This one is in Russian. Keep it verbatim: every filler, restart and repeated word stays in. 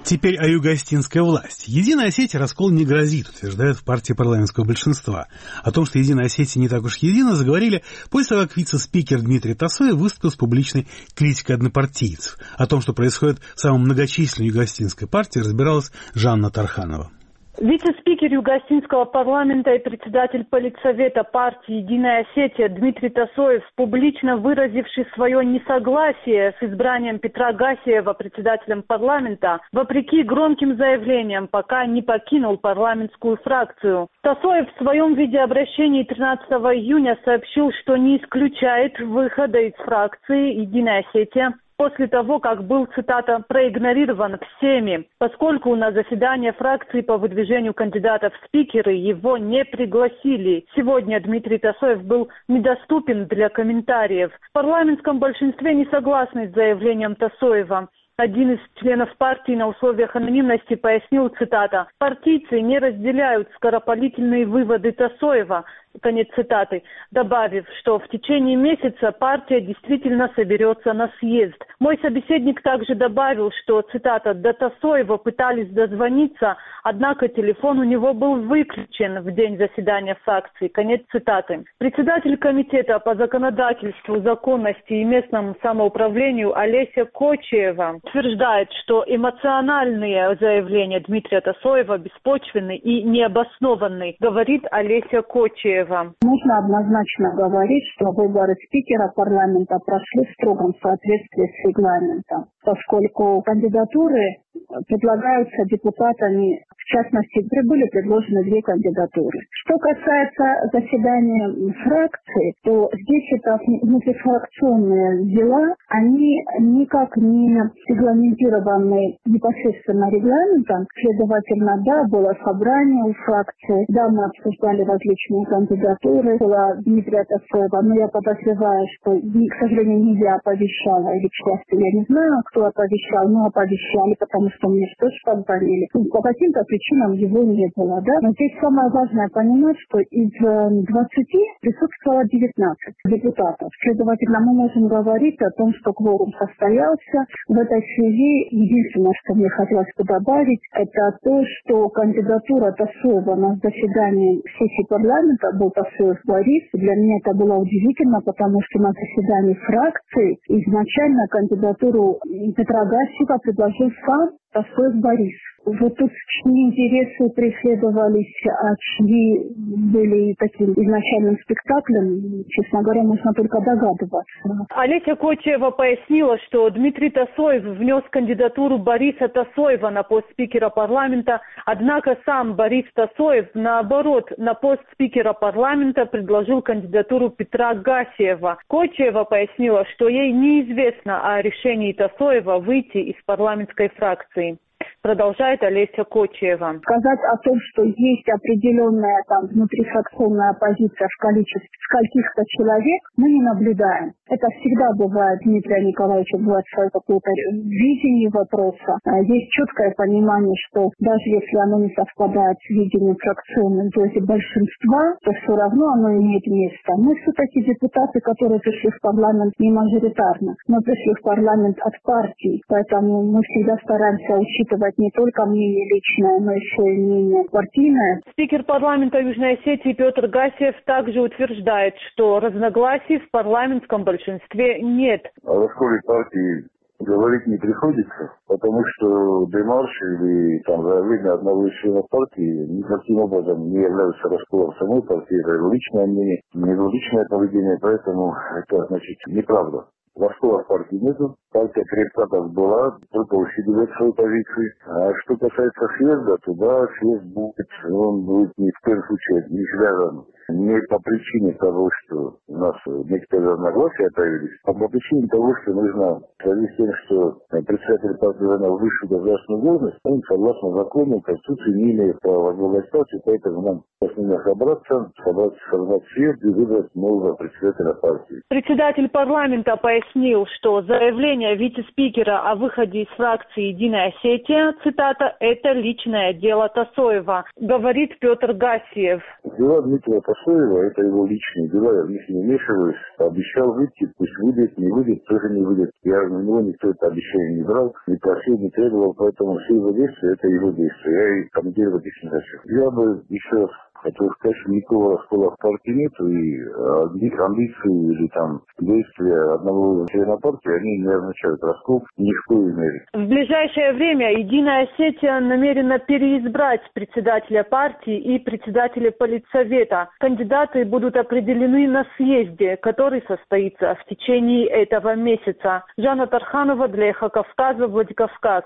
Теперь о юго-осетинской власти. Единой Осетии раскол не грозит, утверждают в партии парламентского большинства. О том, что Единая Осетия не так уж едина, заговорили после того, как вице-спикер Дмитрий Тасоев выступил с публичной критикой однопартийцев. О том, что происходит в самой многочисленной юго-осетинской партии, разбиралась Жанна Тарханова. Вице-спикер Юго-Осетинского парламента и председатель политсовета партии «Единая Осетия» Дмитрий Тасоев, публично выразивший свое несогласие с избранием Петра Гасиева председателем парламента, вопреки громким заявлениям, пока не покинул парламентскую фракцию. Тасоев в своем видеообращении тринадцатого июня сообщил, что не исключает выхода из фракции «Единая Осетия» после того, как был, цитата, проигнорирован всеми, поскольку на заседание фракции по выдвижению кандидатов в спикеры его не пригласили. Сегодня Дмитрий Тасоев был недоступен для комментариев. В парламентском большинстве не согласны с заявлением Тасоева. Один из членов партии на условиях анонимности пояснил, цитата, «партийцы не разделяют скоропалительные выводы Тасоева», конец цитаты, добавив, что в течение месяца партия действительно соберется на съезд. Мой собеседник также добавил, что, цитата, «до Тасоева пытались дозвониться, однако телефон у него был выключен в день заседания фракции», конец цитаты. Председатель комитета по законодательству, законности и местному самоуправлению Олеся Кочиева утверждает, что эмоциональные заявления Дмитрия Тасоева беспочвенны и необоснованны, говорит Олеся Кочиева. Можно однозначно говорить, что выборы спикера парламента прошли в строгом соответствии с регламентом, поскольку кандидатуры предлагаются депутатами, в частности, были предложены две кандидатуры. Что касается заседания фракции, то здесь это внутрифракционные дела, они никак не регламентированы непосредственно регламентом. Следовательно, да, было собрание у фракции, да, мы обсуждали различные кандидатуры, была Дмитрия Тасоева, но я подозреваю, что, к сожалению, не я оповещала, или, к счастью, я не знаю, кто оповещал, но оповещали, потому что мне тоже позвонили. По каким-то причинам его не было, да. Но здесь самое важное понимать, что из двадцати присутствовало девятнадцать депутатов. Следовательно, мы можем говорить о том, что кворум состоялся. В этой связи единственное, что мне хотелось бы добавить, это то, что кандидатура Тасоева на заседании сессии парламента был Тасоев Борис. Для меня это было удивительно, потому что на заседании фракции изначально кандидатуру Петра Гасиева предложил сам Тасоев Борис. Вот тут чьи интересы преследовались, а чьи были таким изначальным спектаклем, честно говоря, можно только догадываться. Олеся Кочиева пояснила, что Дмитрий Тасоев внес кандидатуру Бориса Тасоева на пост спикера парламента, однако сам Борис Тасоев, наоборот, на пост спикера парламента предложил кандидатуру Петра Гасиева. Кочиева пояснила, что ей неизвестно о решении Тасоева выйти из парламентской фракции. Продолжает Олеся Кочиева. Сказать о том, что есть определенная там внутрифракционная оппозиция в количестве скольких-то человек, мы не наблюдаем. Это всегда бывает, Дмитрия Николаевича, бывает свое какое-то видение вопроса. Есть четкое понимание, что даже если оно не совпадает с видением фракционным, то есть большинства, то все равно оно имеет место. Мы все-таки депутаты, которые пришли в парламент не мажоритарно, мы пришли в парламент от партий, поэтому мы всегда стараемся учитывать не только мнение личное, но еще и мнение партийное. Спикер парламента Южной Осетии Петр Гасиев также утверждает, что разногласий в парламентском большинстве нет. О расколе партии говорить не приходится, потому что демарш или там заявление одного из членов партии никаким образом не является расколом самой партии, это личное мнение, не личное поведение, поэтому это значит неправда. Раскола в партии нету, партия крепко как была, только усиливает свою позицию. А что касается съезда, то да, съезд будет, он будет ни в коем случае не связан не по причине того, что у нас некоторые разногласия появились, а по причине того, что нужно, в связи с тем, что председатель партии занял высшую государственную должность, он, согласно закону, Конституции, не имеет права возглавлять партию, поэтому нам должны собраться, собрать, собрать съезд и выбрать нового председателя партии. Председатель парламента пояснил, что заявление вице-спикера о выходе из фракции «Единая Осетия», цитата, «это личное дело Тасоева», говорит Петр Гасиев. Дела Дмитрия Тасоева Тасоева, это его личные дела, я в них не вмешиваюсь. Обещал выйти, пусть выйдет, не выйдет, тоже не выйдет. Я на него никто это обещание не брал, не просил, не требовал, поэтому все его действия, это его действия. Я и комментировать их не хочу. Я бы еще раз хотел сказать, что никакого раскола в партии нету, и амбиции или там действия одного члена партии, они не означают раскол ни в коей мере. В ближайшее время Единая Осетия намерена переизбрать председателя партии и председателя политсовета. Кандидаты будут определены на съезде, который состоится в течение этого месяца. Жанна Тарханова для Эхо Кавказа, Владикавказ.